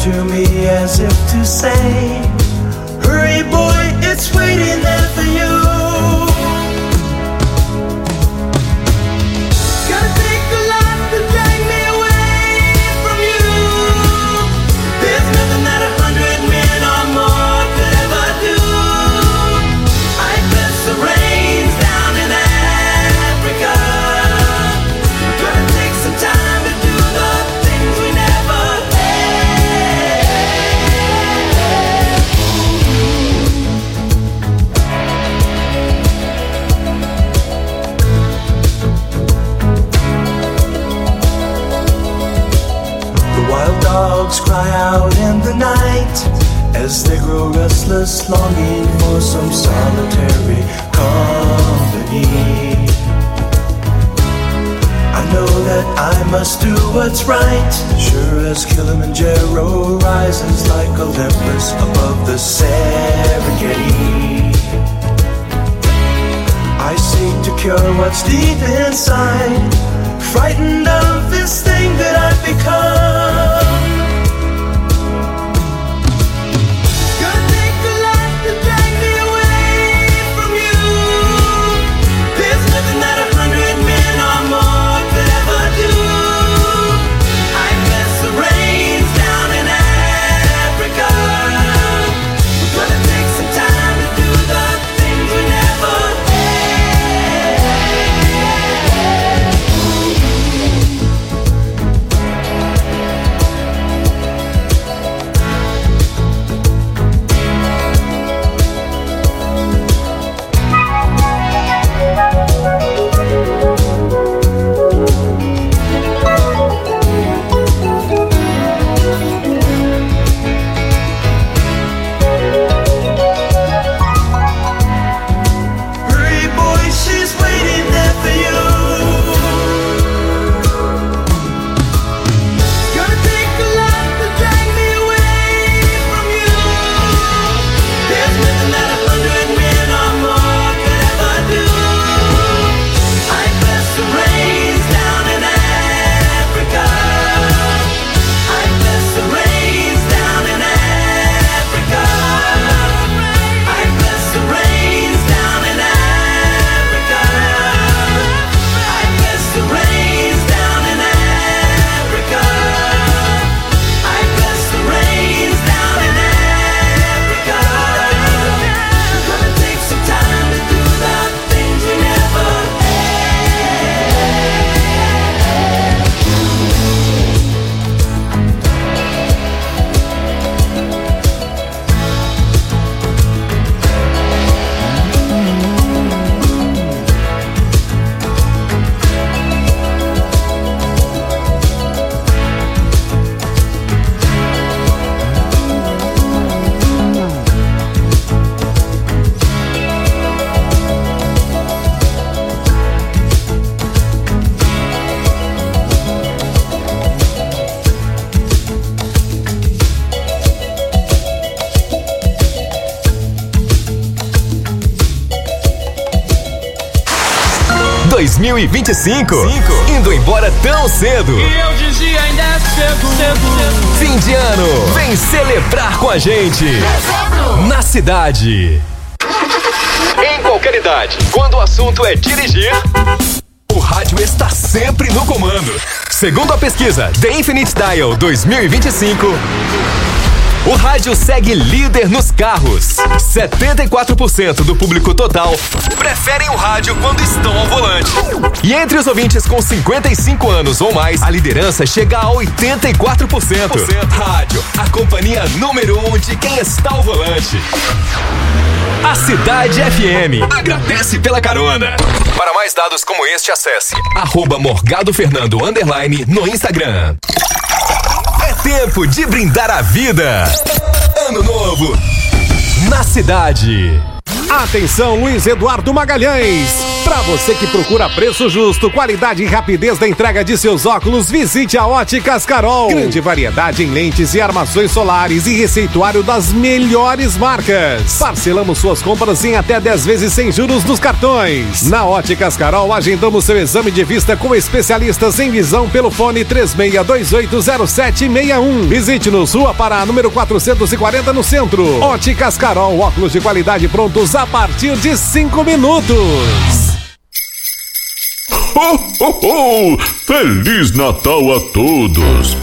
to me as if to say, hurry boy, it's waiting there for you. Gotta take a lot to drag me away from you. There's nothing that 100 men or more could ever do. I bless the rains down in Africa. Gonna take some time to do the things we never had. The wild dogs cry out in the night as they grow restless, longing for some solitary company. I know that I must do what's right, sure as Kilimanjaro rises like Olympus above the Serengeti. I seek to cure what's deep inside, frightened of this thing that I've become. Gonna take a lot to drag me away from you. There's nothing that 100 men or more could ever do. I bless the rains down in Africa. We're gonna take some time to do the things we never had. Hurry boy, she's waiting there for you. Gonna take a lot to drag me away from you. There's nothing that 100 men or more could ever do. I bless the rains down in Africa. I bless the rains down in Africa. I bless the rains down in Africa. I bless the rains down in Africa. I bless the rains down in Africa. We're gonna take some time to do the things we never 2025, indo embora tão cedo. E eu dizia ainda é cedo. Fim de ano, vem celebrar com a gente. Na cidade. Em qualquer idade, quando o assunto é dirigir, o rádio está sempre no comando. Segundo a pesquisa The Infinite Dial 2025, o rádio segue líder nos carros. 74% do público total preferem o rádio quando estão ao volante. E entre os ouvintes com 55 anos ou mais, a liderança chega a 84%. Rádio, a companhia número 1 de quem está ao volante. A Cidade FM agradece pela carona. Para mais dados como este, acesse @morgadofernando_ no Instagram. É tempo de brindar a vida. Ano novo na cidade. Atenção, Luiz Eduardo Magalhães. Pra você que procura preço justo, qualidade e rapidez da entrega de seus óculos, visite a Óticas Carol. Grande variedade em lentes e armações solares e receituário das melhores marcas. Parcelamos suas compras em até 10 vezes sem juros nos cartões. Na Óticas Carol, agendamos seu exame de vista com especialistas em visão pelo fone 36280761. Visite-nos, Rua Pará, número 440 no centro. Óticas Carol, óculos de qualidade prontos a partir de 5 minutos. Ho, ho, ho! Feliz Natal a todos!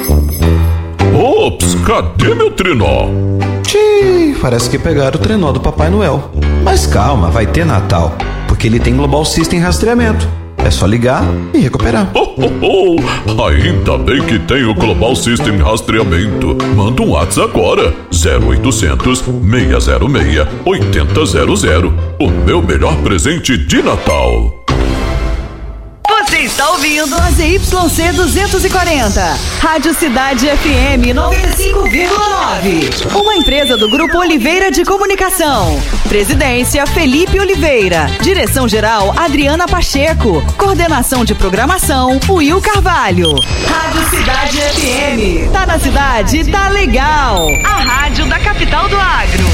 Ops, cadê meu trenó? Parece que pegaram o trenó do Papai Noel. Mas calma, vai ter Natal, porque ele tem Global System rastreamento. É só ligar e recuperar. Ainda bem que tem o Global System rastreamento. Manda um WhatsApp agora. 0800 606 8000. O meu melhor presente de Natal. Você está ouvindo a ZYC 240, Rádio Cidade FM 95,9. Uma empresa do Grupo Oliveira de Comunicação. Presidência Felipe Oliveira. Direção-geral Adriana Pacheco. Coordenação de programação Will Carvalho. Rádio Cidade FM. Tá na cidade, tá legal. A rádio da capital do agro.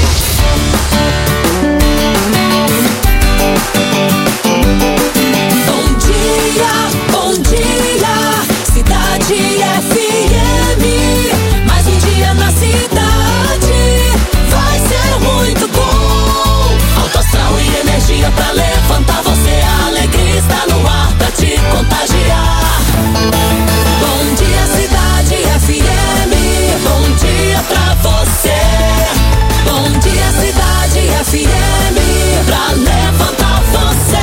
Bom dia, Cidade FM. Mais um dia na cidade, vai ser muito bom. Alto astral e energia pra levantar você. A alegria está no ar pra te contagiar. Bom dia, Cidade FM. Bom dia pra você. Bom dia, Cidade FM. Pra levantar você.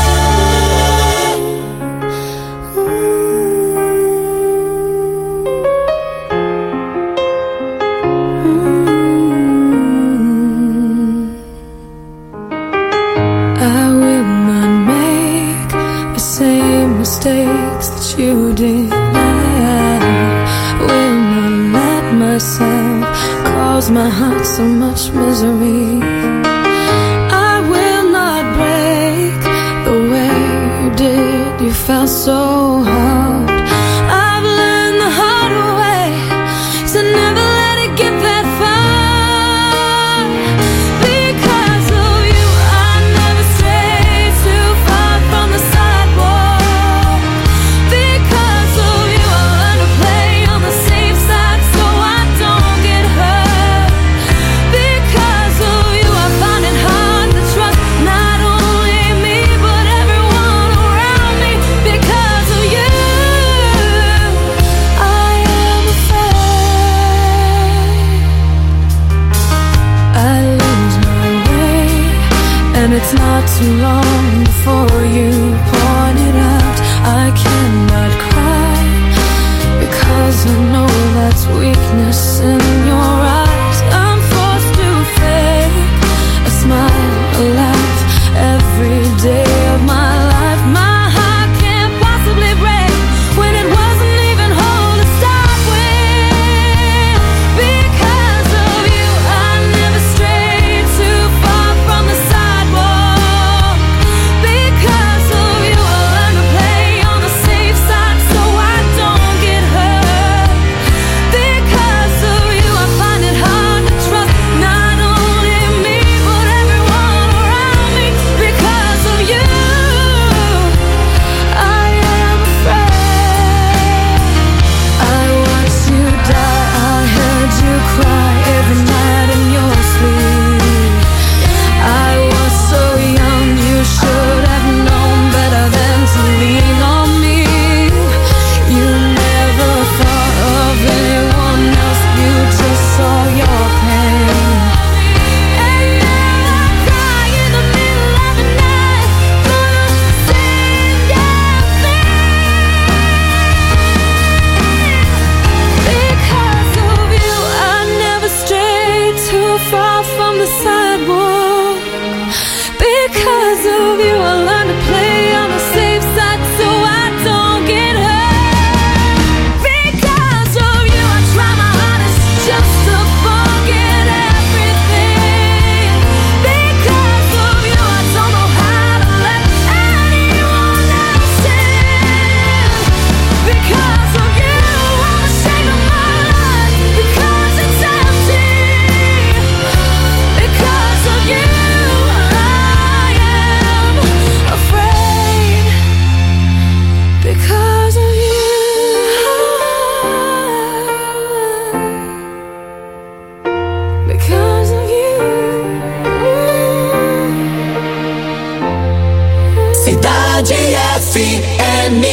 Mistakes that you did. I will not let myself cause my heart so much misery. I will not break the way you did. You felt so hard. I've learned the hard way to never let it get that far. Because of you, I never strayed too far from the sidewalk. Because of you, I learned to play on the safe side so I don't get hurt. Because of you, I find it hard to trust not only me but everyone around me. Because of you, I am afraid I lose my way, and it's not too long before you point it out. I cannot cry because I know that's weakness in your eyes. I'm forced to fake a smile, a laugh every day of my life. My heart can't possibly break when it wasn't even whole to start with. Because of you, I never strayed too far from the sidewalk. Because of you, I learned to play on the FM.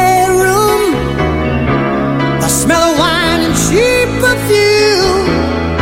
Perfume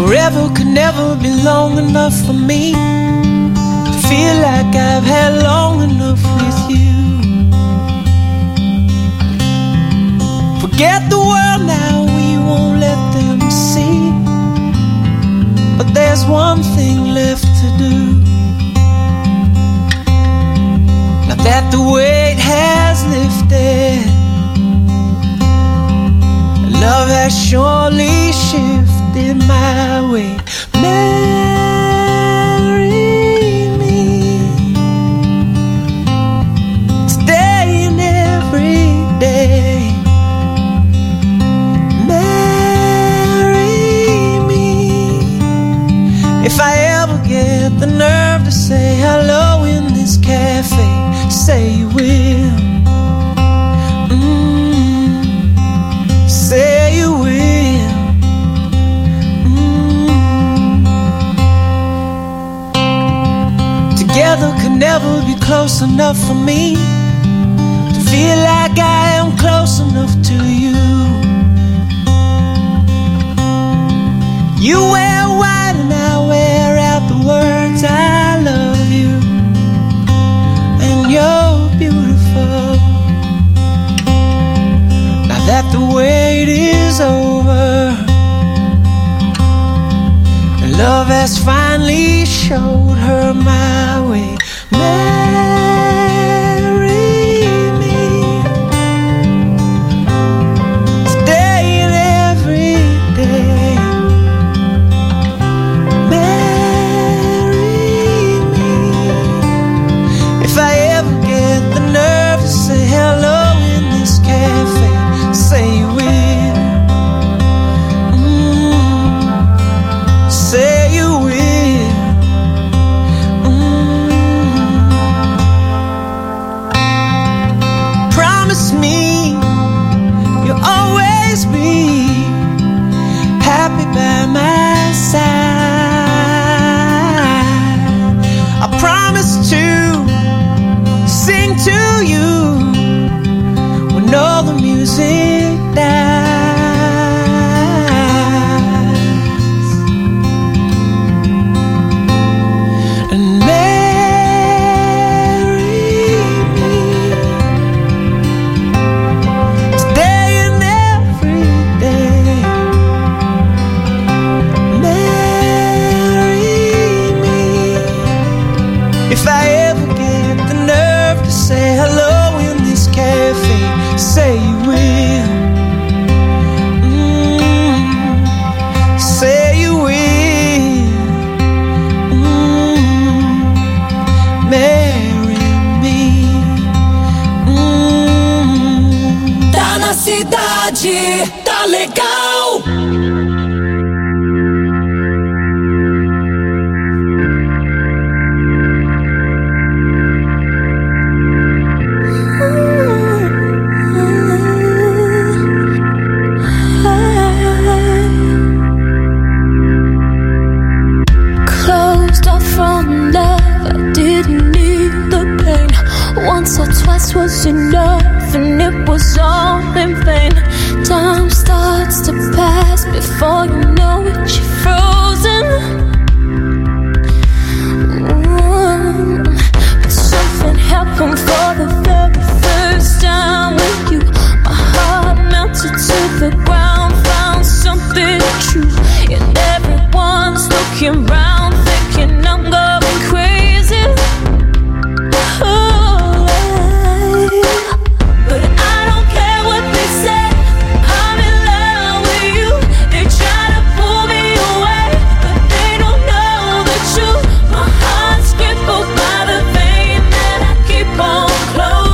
Forever could never be long enough for me to feel like I've had long enough with you. Forget the world now, we won't let them see. But there's one thing left to do. Now that the weight has lifted, love has surely shifted my way. Marry me today and every day. Marry me if I ever get the nerve to say hello in this cafe. Say you will. Say you will. Together could never be close enough for me to feel like I am close enough to you. You wear white and I wear out the words I love you. And you're beautiful. Now that the wait is over and love has finally showed her my way. Marry me today and every day. Marry me if I ever get the nerve to say hello in this cafe. Say you will. Say you will. Promise me you'll always be happy by my side. I promise to sing to you when all the music dies. And marry me today and every day. Marry me if I ever get the nerve to say hello in this cafe. Say you will. Say you will. Marry me. Tá na cidade, tá legal. Closed off from love, I didn't need the pain. Once or twice was enough, and it was all in vain. Time starts to pass before you know it, you're frozen. But something happened for the very first time with you. My heart melted to the ground, found something true, and everyone's looking round, thinking I'm going crazy. But I don't care what they say, I'm in love with you. They try to pull me away, but they don't know the truth. My heart's crippled by the pain that I keep on closing.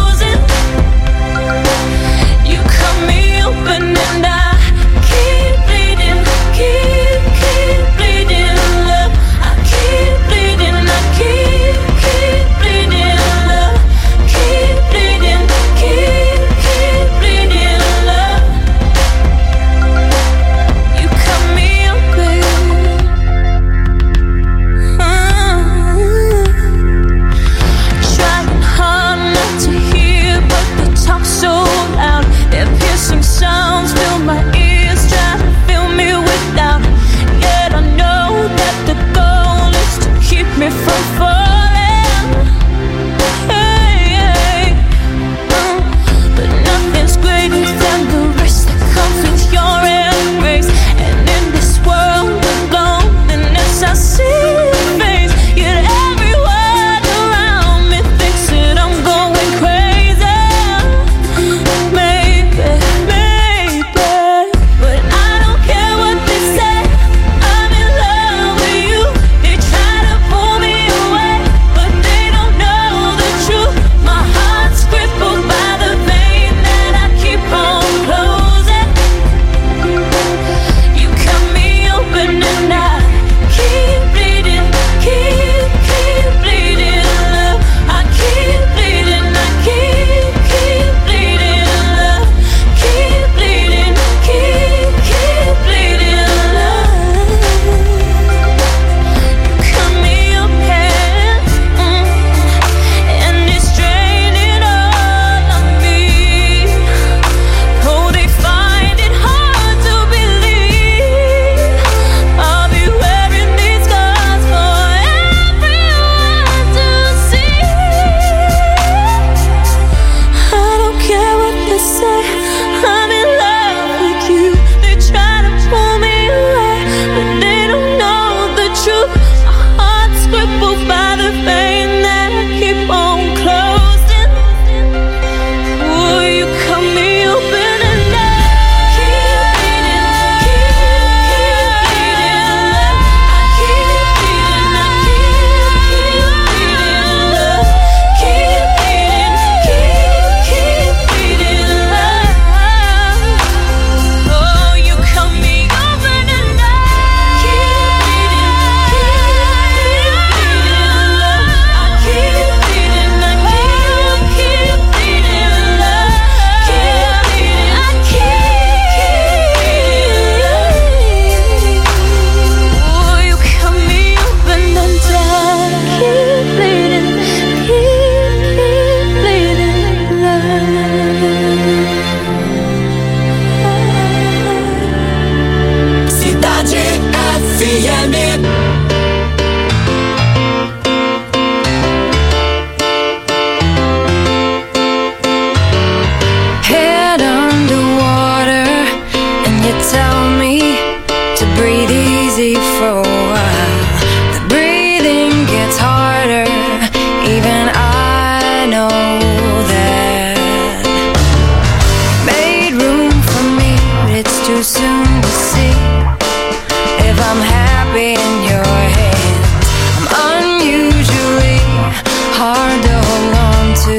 soon to see if I'm happy in your hands. I'm unusually hard to hold on to.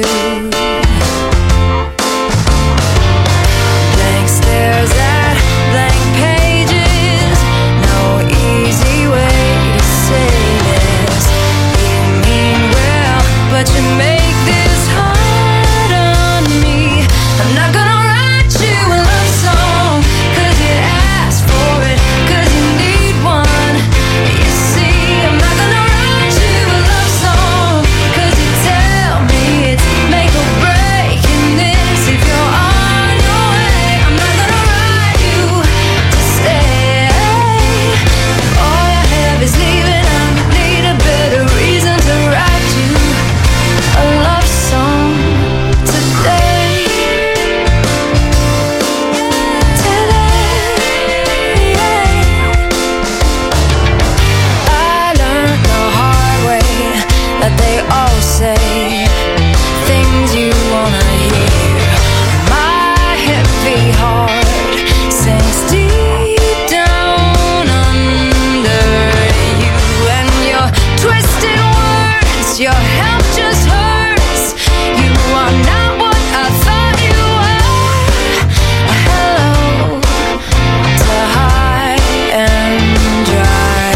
Blank stares at blank pages. No easy way to say this. You mean well, but you make this hard on me. I'm not gonna write you a love song, 'cause you asked for it, 'cause you need one. You see, I'm not gonna write you a love song, 'cause you tell me it's make or break in this. If you're on your way, I'm not gonna write you to stay. If all you have is leaving, I need a better reason to write you a love song today. I learned the hard way that they all say things you wanna hear. My heavy heart sinks deep down under you, and your twisted words, your help just hurts. You are not what I thought you were. Hello to high and dry.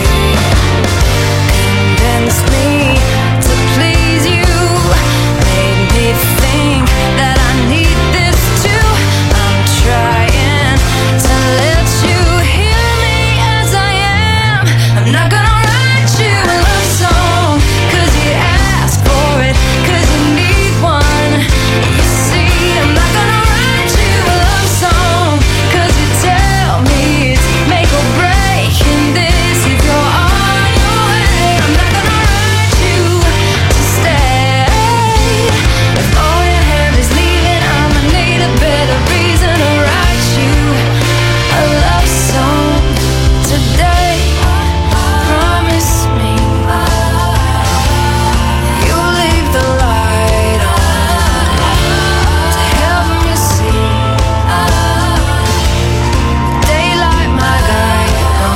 Convinced me to please you, made me think that I need this too. I'm trying to let you hear me as I am. I'm not gonna write you a love song, 'cause you asked for it, 'cause you need one. You see, I'm not gonna write you a love song, 'cause you tell me it's make or break in this. If you're on your way, I'm not gonna write you to stay. If all you have is leaving, I'ma need a better reason to write you a love song today. Promise me you'll leave the light on to help me see daylight my guide.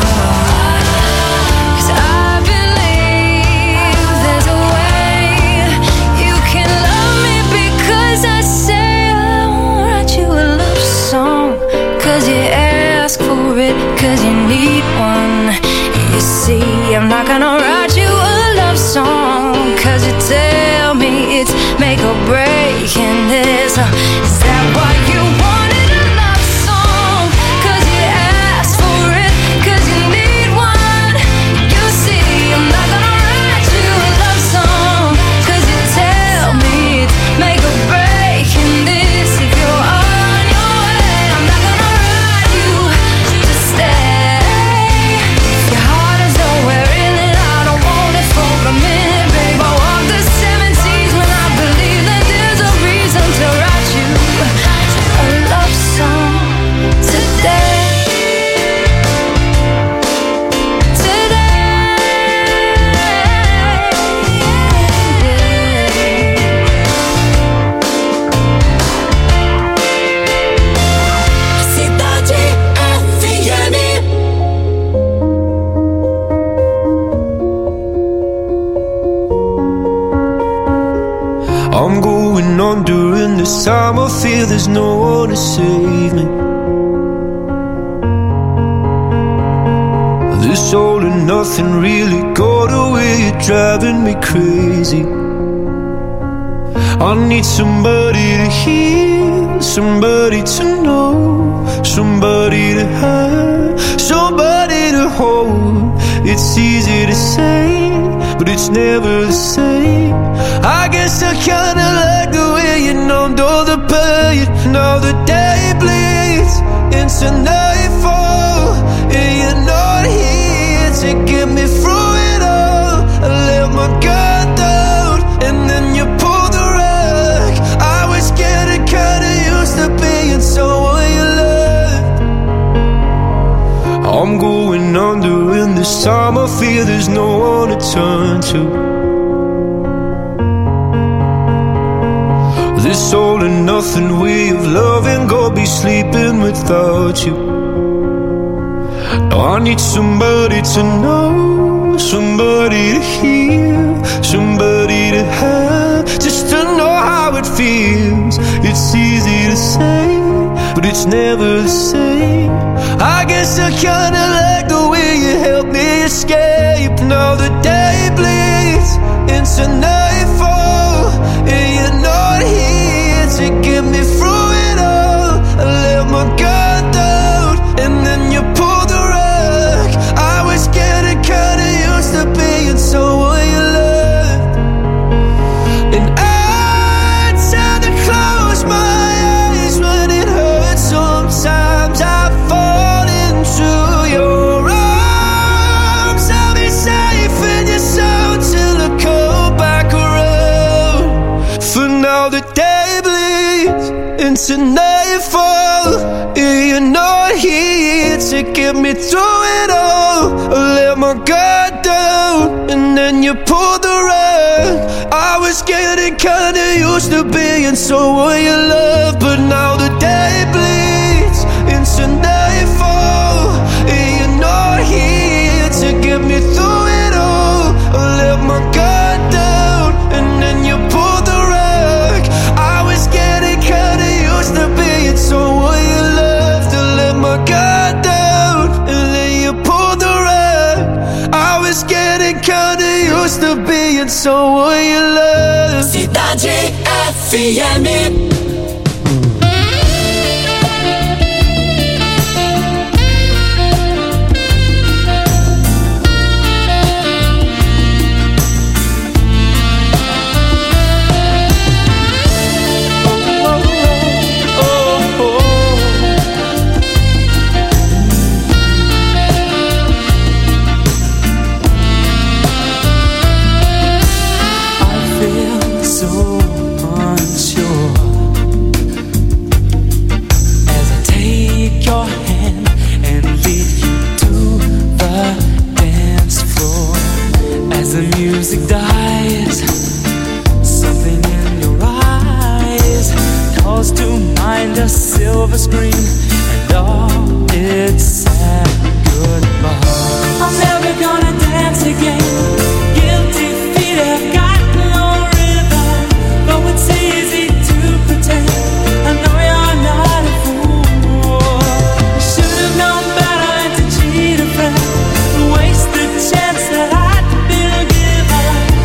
'Cause I believe there's a way you can love me, because I say I won't write you a love song, 'cause you ask for it, 'cause you need one. You see, I'm not gonna write you a love song, 'cause you tell me it's make or break in this. Is that why you wanted a love song? 'Cause you asked for it, 'cause you need one. You see, I'm not gonna write you a love song, 'cause you tell me it's make or break in this. If you're on your way, I'm not gonna write you to stay. Your heart is nowhere in it, I don't want it for a minute, babe. I walk the 7 seas when I believe that there's a reason to write you a love song today. Cidade FM. I'm going under, and this time I feel there's no one to save me. This all and nothing really got away, you're driving me crazy. I need somebody to hear, somebody to know, somebody to have, somebody to hold. It's easy to say, but it's never the same. I guess I kinda like the way you numbed all the pain. Now the day bleeds into nightfall, and you're not here to get me through it all. I let my guard down, and then you pulled the rug. I was getting kinda used to being someone you loved. I'm going under, and this time I feel there's no one to turn to. This all and nothing way of loving, go be sleeping without you. I need somebody to know, somebody to hear, somebody to have, just to know how it feels. It's easy to say, but it's never the same. I guess I kinda like the way you help me escape. Now the day bleeds into nightfall, and you're not here to get me through it all. I let my guard down, and then you pulled the rug. I was getting kinda used to being someone you loved, and I tend to close my eyes when it hurts. Sometimes I fall into your arms. I'll be safe in your soul till I come back around. For now the day bleeds into nightfall, and you're not here to get me through it all. I let my guard down, and then you pulled the rug. I was getting kinda used to being someone you love, but now the day bleeds into nightfall, and you're not here to get me through it all. I let my guard down, and then you pulled the rug. I was getting kinda used to being someone you loved. To let my guard down, and then you pulled the rug. I was getting kinda used to being someone you loved. Cidade FM. Music dies, something in your eyes calls to mind a silver screen and all its sad goodbye. I'm never gonna dance again. Guilty feet have got no rhythm, though it's easy to pretend. I know you're not a fool. You should have known better than to cheat a friend, waste the chance that I'd been given.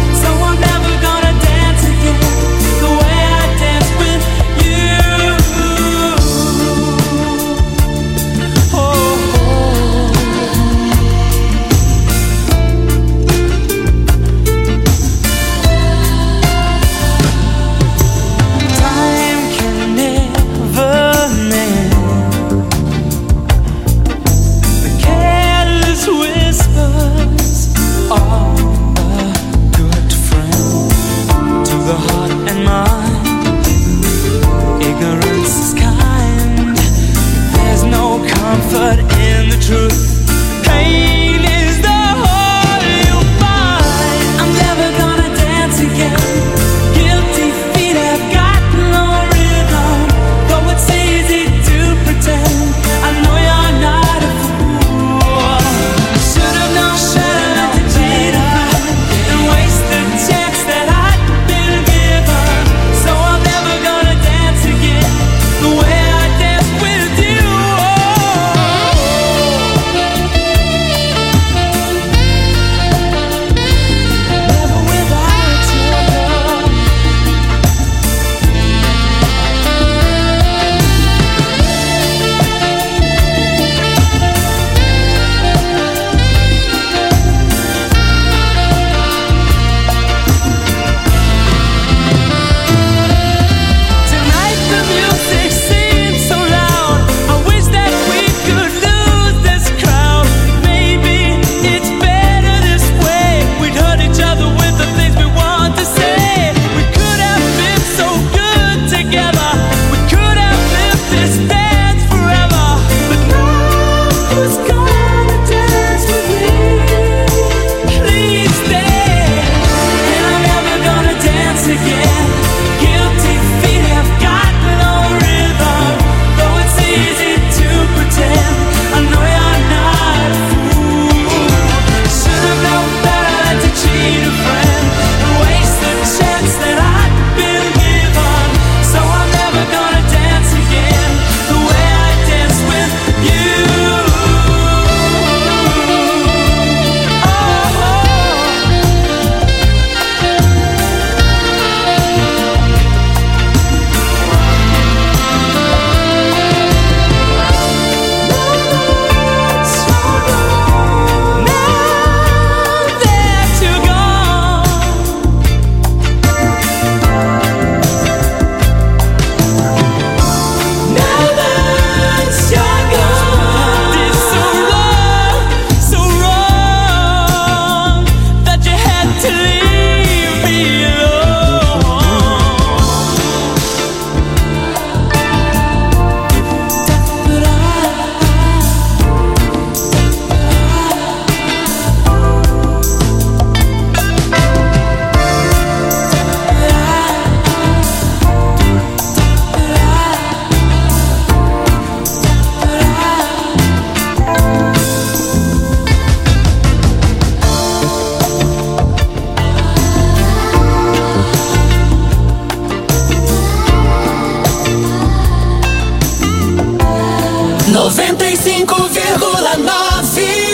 95,9.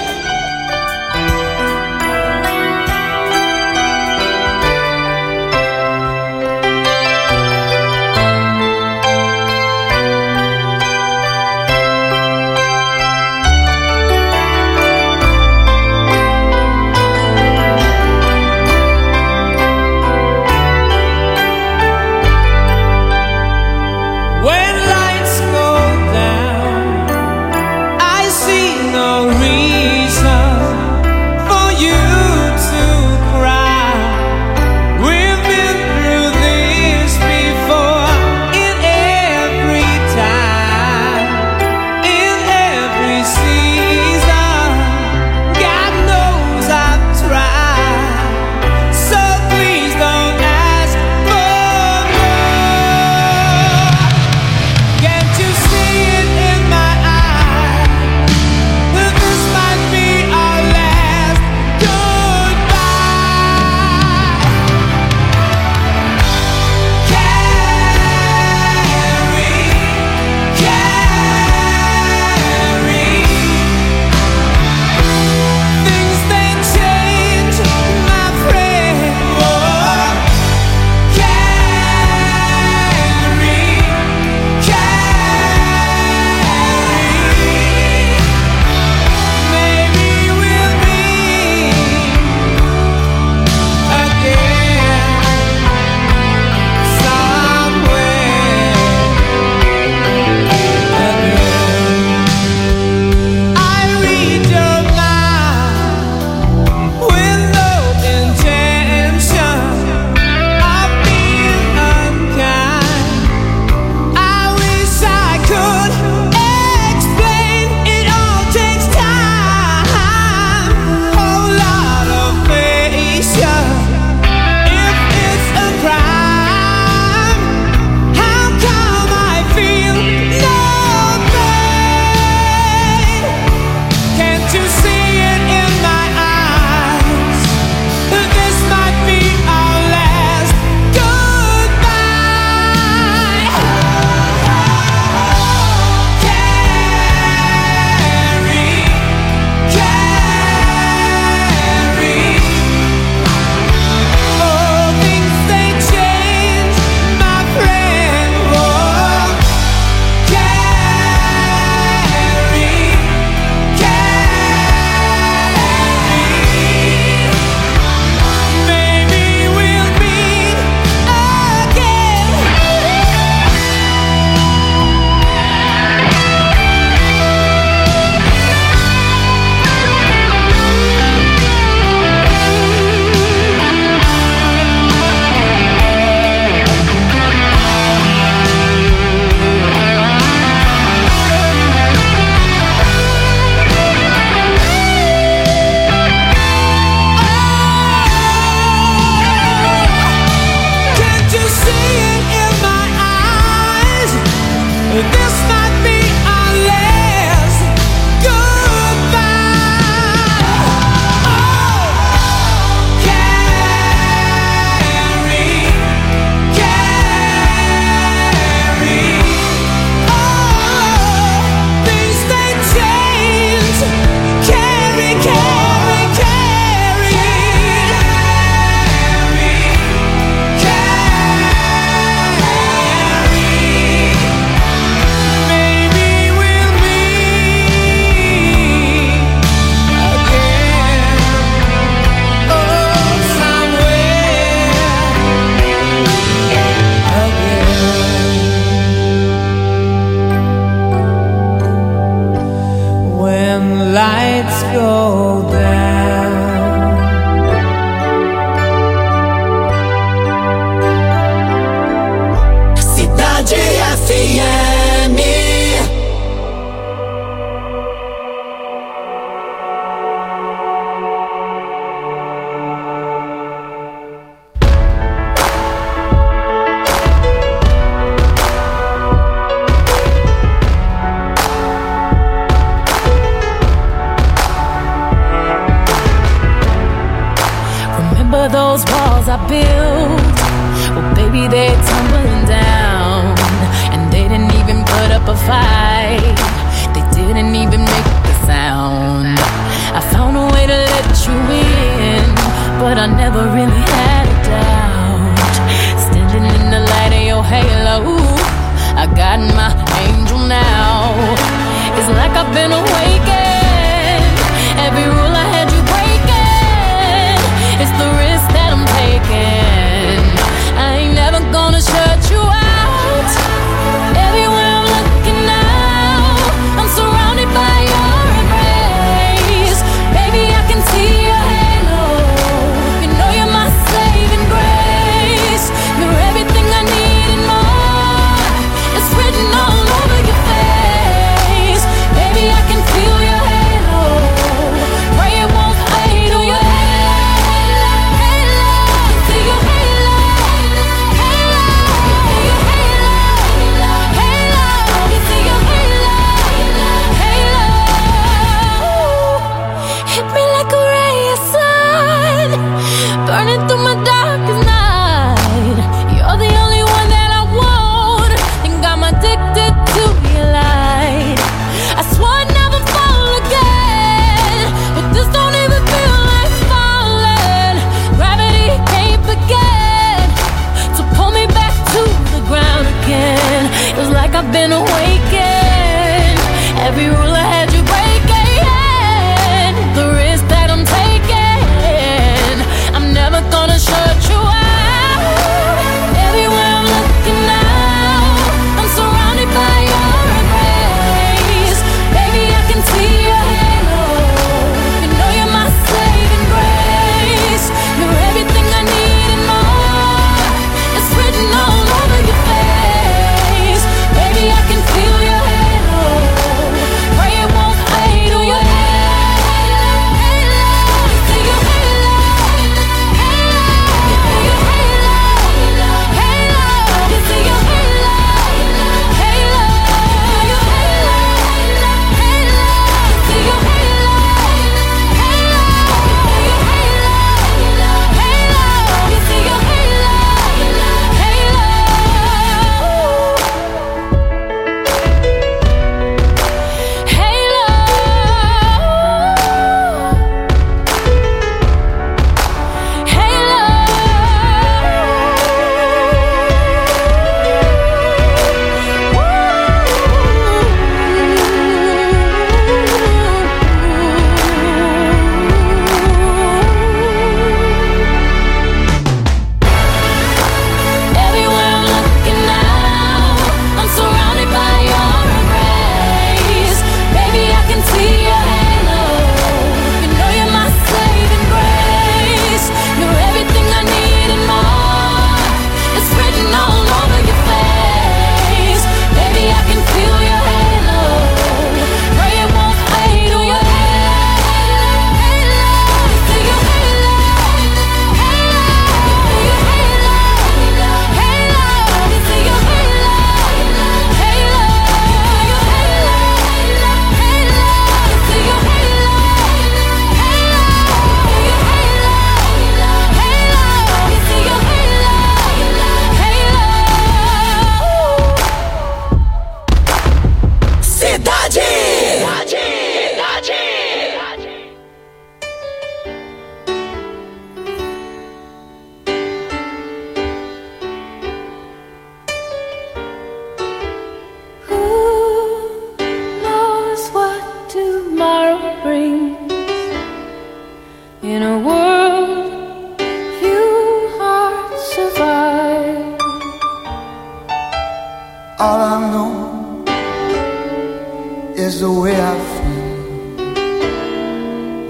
those walls I built, well baby they're tumbling down, and they didn't even put up a fight.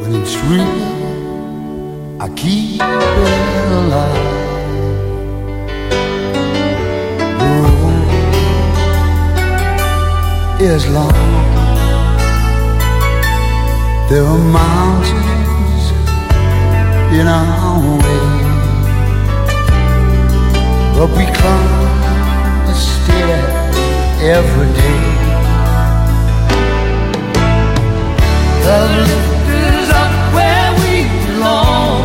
it's real, I keep it alive. The road is long, there are mountains in our way, but we climb a stair every day. The lift is up where we belong,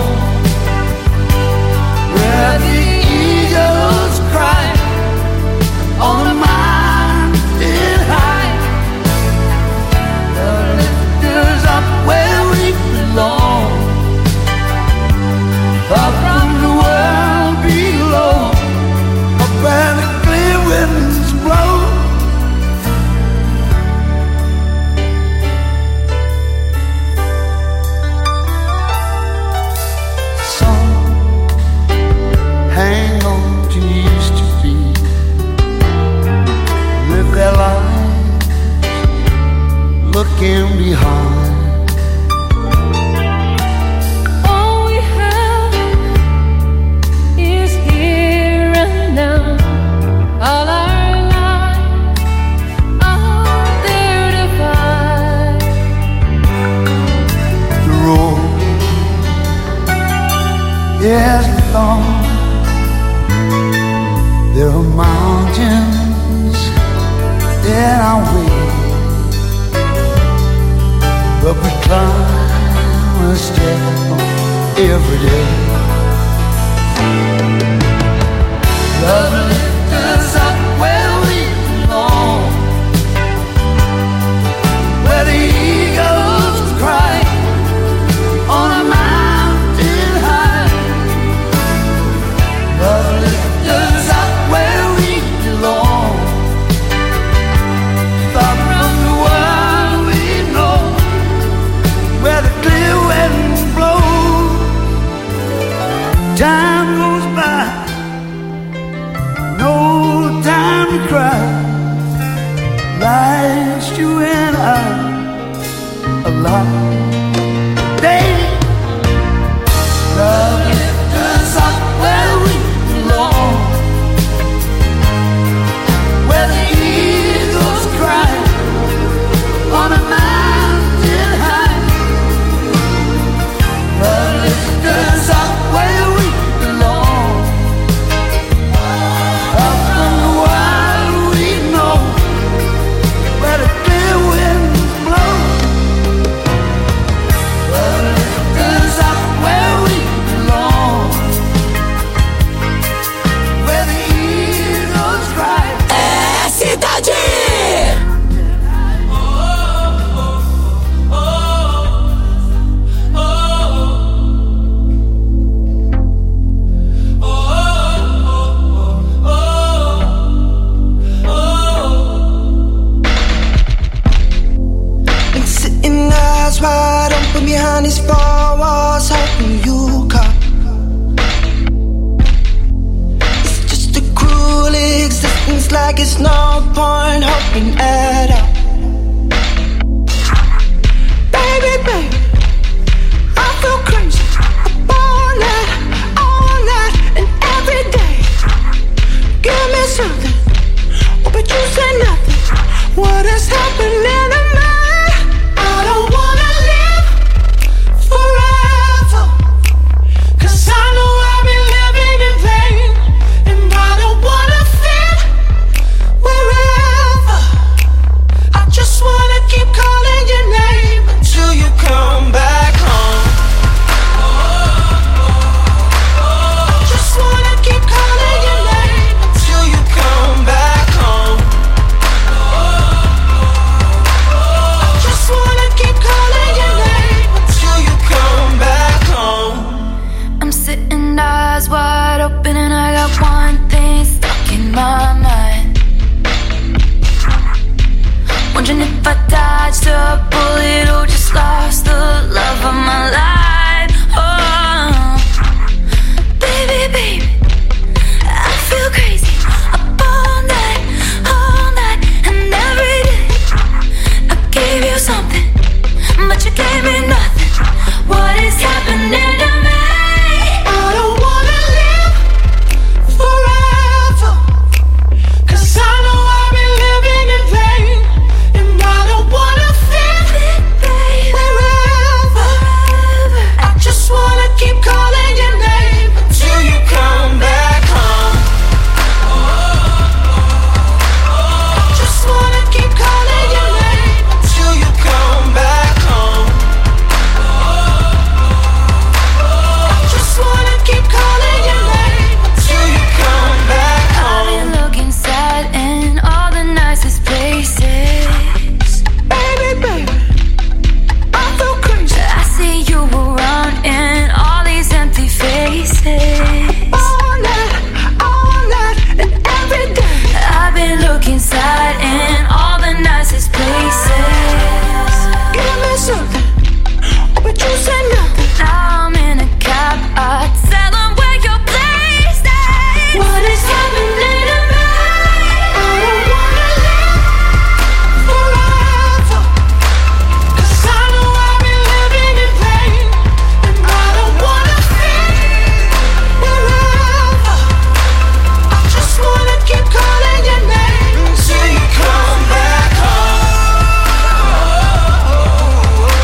where the eagles cry on the mountain high. The lift is up where we belong, far from the world below, up where the clear winds blow. Hang on to used to be, live their lives looking behind. All we have is here and now. All our lives are there to find. The road is long, there are mountains in our way, but we climb a step every day. Love lifts us up where we belong, where the eagles cry on a mountain high. Love lifts us up where we belong, far from the world we know, where the clear winds blow. Time goes by, no time to cry. Life's you and I alive. Day, love lifts us up where we belong, where the eagles cry on a mountain high. Love lifts us up where we belong, up from the world we know, where the clear winds blow. Love lifts us up where we belong, where the eagles cry. É Cidade. Been sitting eyes wide open behind these four walls, hoping you come. It's just a cruel existence, like it's no point hoping at all.